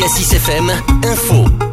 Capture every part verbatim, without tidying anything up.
Cassis F M, info.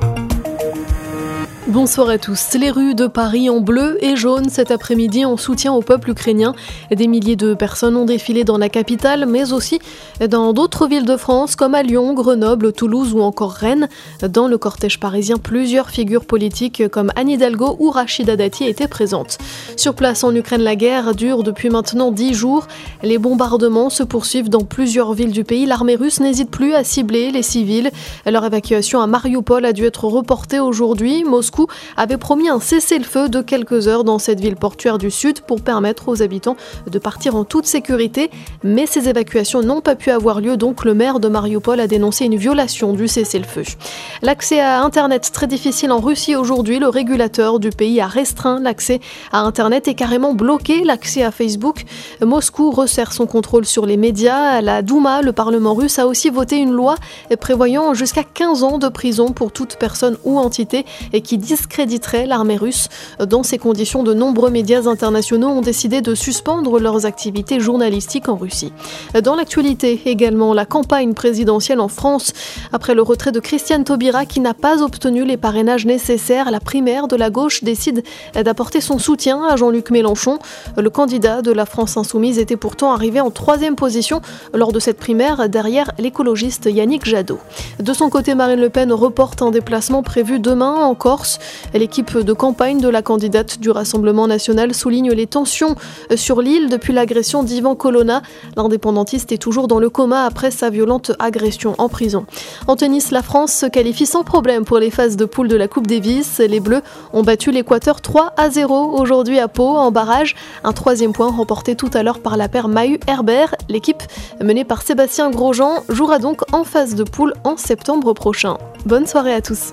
Bonsoir à tous. Les rues de Paris en bleu et jaune cet après-midi en soutien au peuple ukrainien. Des milliers de personnes ont défilé dans la capitale, mais aussi dans d'autres villes de France comme à Lyon, Grenoble, Toulouse ou encore Rennes. Dans le cortège parisien, plusieurs figures politiques comme Anne Hidalgo ou Rachida Dati étaient présentes. Sur place en Ukraine, la guerre dure depuis maintenant dix jours. Les bombardements se poursuivent dans plusieurs villes du pays. L'armée russe n'hésite plus à cibler les civils. Leur évacuation à Mariupol a dû être reportée aujourd'hui. Moscou avait promis un cessez-le-feu de quelques heures dans cette ville portuaire du sud pour permettre aux habitants de partir en toute sécurité. Mais ces évacuations n'ont pas pu avoir lieu, donc le maire de Mariupol a dénoncé une violation du cessez-le-feu. L'accès à Internet très difficile en Russie aujourd'hui. Le régulateur du pays a restreint l'accès à Internet et carrément bloqué l'accès à Facebook. Moscou resserre son contrôle sur les médias. La Douma, le Parlement russe, a aussi voté une loi prévoyant jusqu'à quinze ans de prison pour toute personne ou entité et qui discréditerait l'armée russe. Dans ces conditions, de nombreux médias internationaux ont décidé de suspendre leurs activités journalistiques en Russie. Dans l'actualité également, la campagne présidentielle en France, après le retrait de Christiane Taubira qui n'a pas obtenu les parrainages nécessaires, la primaire de la gauche décide d'apporter son soutien à Jean-Luc Mélenchon. Le candidat de la France Insoumise était pourtant arrivé en troisième position lors de cette primaire, derrière l'écologiste Yannick Jadot. De son côté, Marine Le Pen reporte un déplacement prévu demain en Corse. L'équipe de campagne de la candidate du Rassemblement national souligne les tensions sur l'île depuis l'agression d'Ivan Colonna. L'indépendantiste est toujours dans le coma après sa violente agression en prison. En tennis, la France se qualifie sans problème pour les phases de poule de la Coupe Davis. Les Bleus ont battu l'Équateur trois à zéro aujourd'hui à Pau en barrage. Un troisième point remporté tout à l'heure par la paire Mahut-Herbert. L'équipe menée par Sébastien Grosjean jouera donc en phase de poule en septembre prochain. Bonne soirée à tous.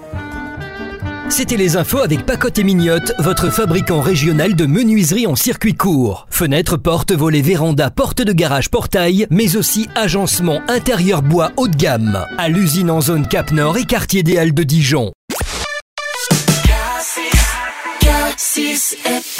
C'était les infos avec Pacotte et Mignotte, votre fabricant régional de menuiserie en circuit court. Fenêtres, portes, volets, vérandas, portes de garage, portail, mais aussi agencement intérieur bois haut de gamme. À l'usine en zone Cap Nord et quartier des Halles de Dijon. Cassis, Cassis F M.